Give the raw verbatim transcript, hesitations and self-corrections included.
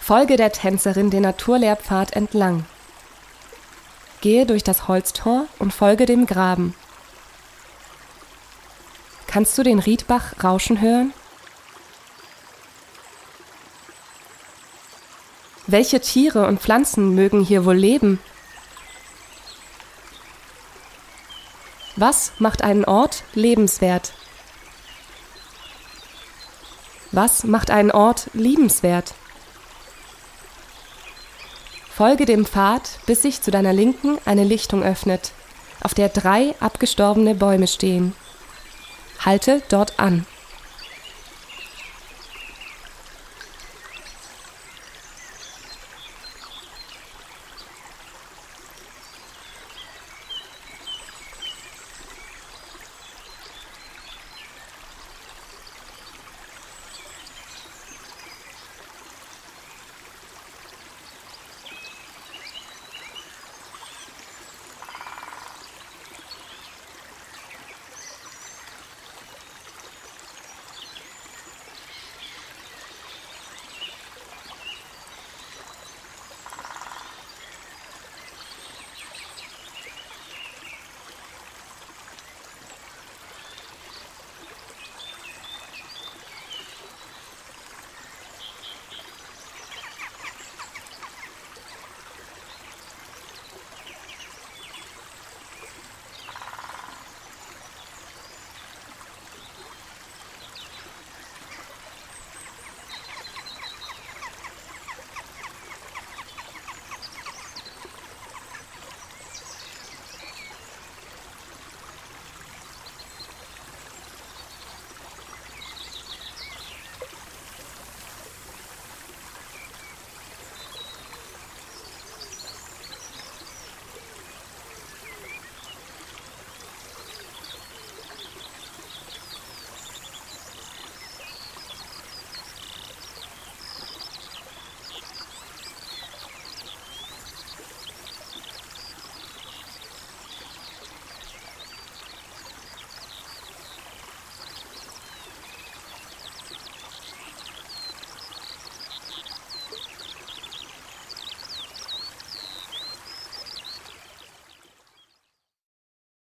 Folge der Tänzerin den Naturlehrpfad entlang. Gehe durch das Holztor und folge dem Graben. Kannst du den Riedbach rauschen hören? Welche Tiere und Pflanzen mögen hier wohl leben? Was macht einen Ort lebenswert? Was macht einen Ort liebenswert? Folge dem Pfad, bis sich zu deiner Linken eine Lichtung öffnet, auf der drei abgestorbene Bäume stehen. Halte dort an.